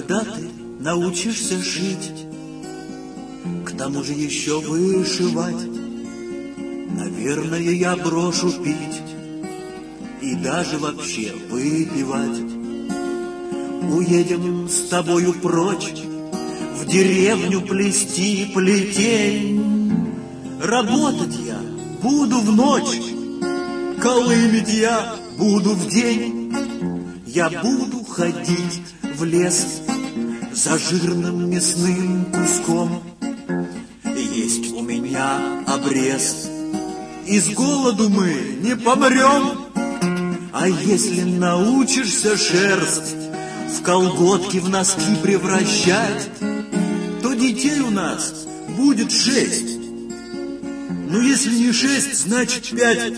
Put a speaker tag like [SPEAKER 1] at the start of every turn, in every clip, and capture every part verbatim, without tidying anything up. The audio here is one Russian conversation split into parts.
[SPEAKER 1] когда ты научишься шить, к тому же еще вышивать, наверное, я брошу пить и даже вообще выпивать. Уедем с тобою прочь, в деревню плести плетень. Работать я буду в ночь, колымить я буду в день. Я буду ходить в лес за жирным мясным куском. Есть у меня обрез, и с голоду мы не помрем. А если научишься шерсть в колготки, в носки превращать, то детей у нас будет шесть. Ну, если не шесть, значит пять.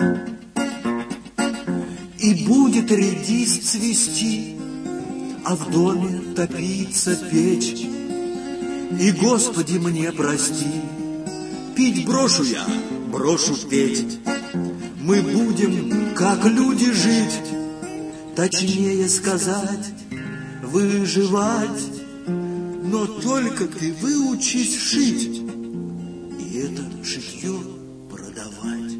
[SPEAKER 1] И будет редис цвести, а в доме топится печь. И, Господи, мне прости, пить брошу я, брошу петь. Мы будем, как люди, жить, точнее сказать, выживать. Но только ты выучись шить, и это шитье продавать.